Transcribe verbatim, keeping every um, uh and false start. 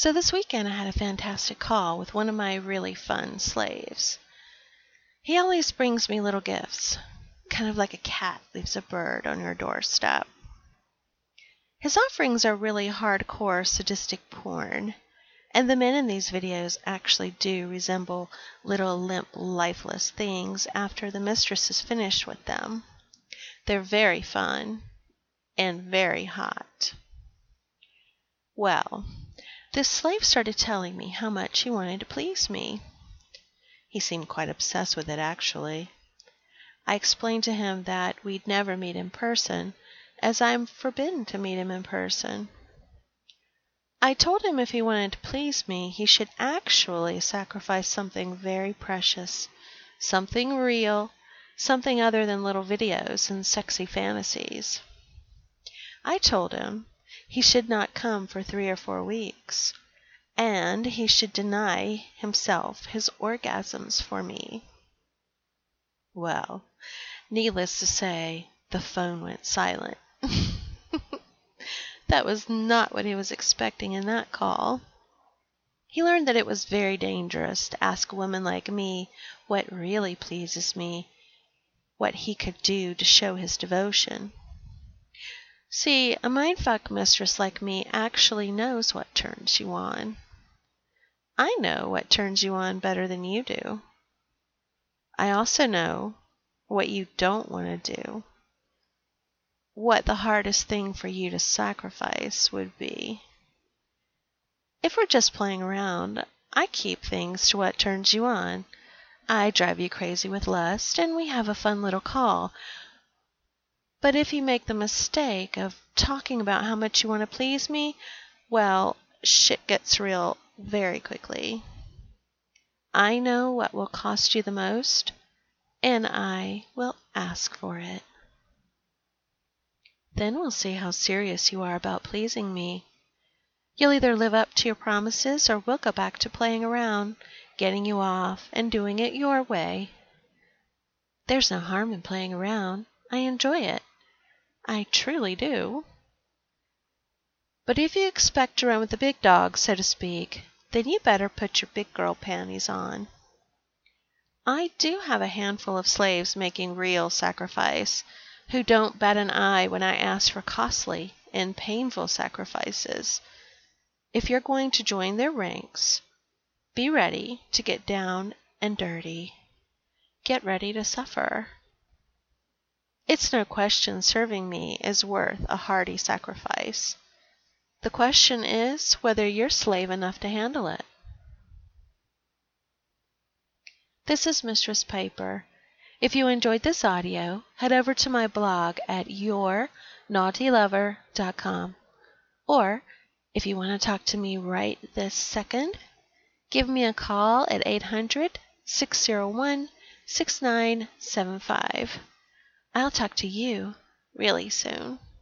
So this weekend I had a fantastic call with one of my really fun slaves. He always brings me little gifts, kind of like a cat leaves a bird on your doorstep. His offerings are really hardcore sadistic porn, and the men in these videos actually do resemble little limp, lifeless things after the mistress is finished with them. They're very fun and very hot. Well, this slave started telling me how much he wanted to please me. He seemed quite obsessed with it, actually. I explained to him that we'd never meet in person, as I'm forbidden to meet him in person. I told him if he wanted to please me, he should actually sacrifice something very precious, something real, something other than little videos and sexy fantasies. I told him he should not come for three or four weeks, and he should deny himself his orgasms for me. Well, needless to say, the phone went silent. That was not what he was expecting in that call. He learned that it was very dangerous to ask a woman like me what really pleases me, what he could do to show his devotion. See, a mindfuck mistress like me actually knows what turns you on. I know what turns you on better than you do. I also know what you don't want to do, what the hardest thing for you to sacrifice would be. If we're just playing around, I keep things to what turns you on. I drive you crazy with lust, and we have a fun little call. But if you make the mistake of talking about how much you want to please me, well, shit gets real very quickly. I know what will cost you the most, and I will ask for it. Then we'll see how serious you are about pleasing me. You'll either live up to your promises or we'll go back to playing around, getting you off, and doing it your way. There's no harm in playing around. I enjoy it. I truly do. But if you expect to run with the big dogs, so to speak, then you better put your big girl panties on. I do have a handful of slaves making real sacrifice, who don't bat an eye when I ask for costly and painful sacrifices. If you're going to join their ranks, be ready to get down and dirty. Get ready to suffer. It's no question serving me is worth a hearty sacrifice. The question is whether you're slave enough to handle it. This is Mistress Piper. If you enjoyed this audio, head over to my blog at your naughty lover dot com. Or, if you want to talk to me right this second, give me a call at eight hundred, six oh one, six nine seven five. I'll talk to you really soon.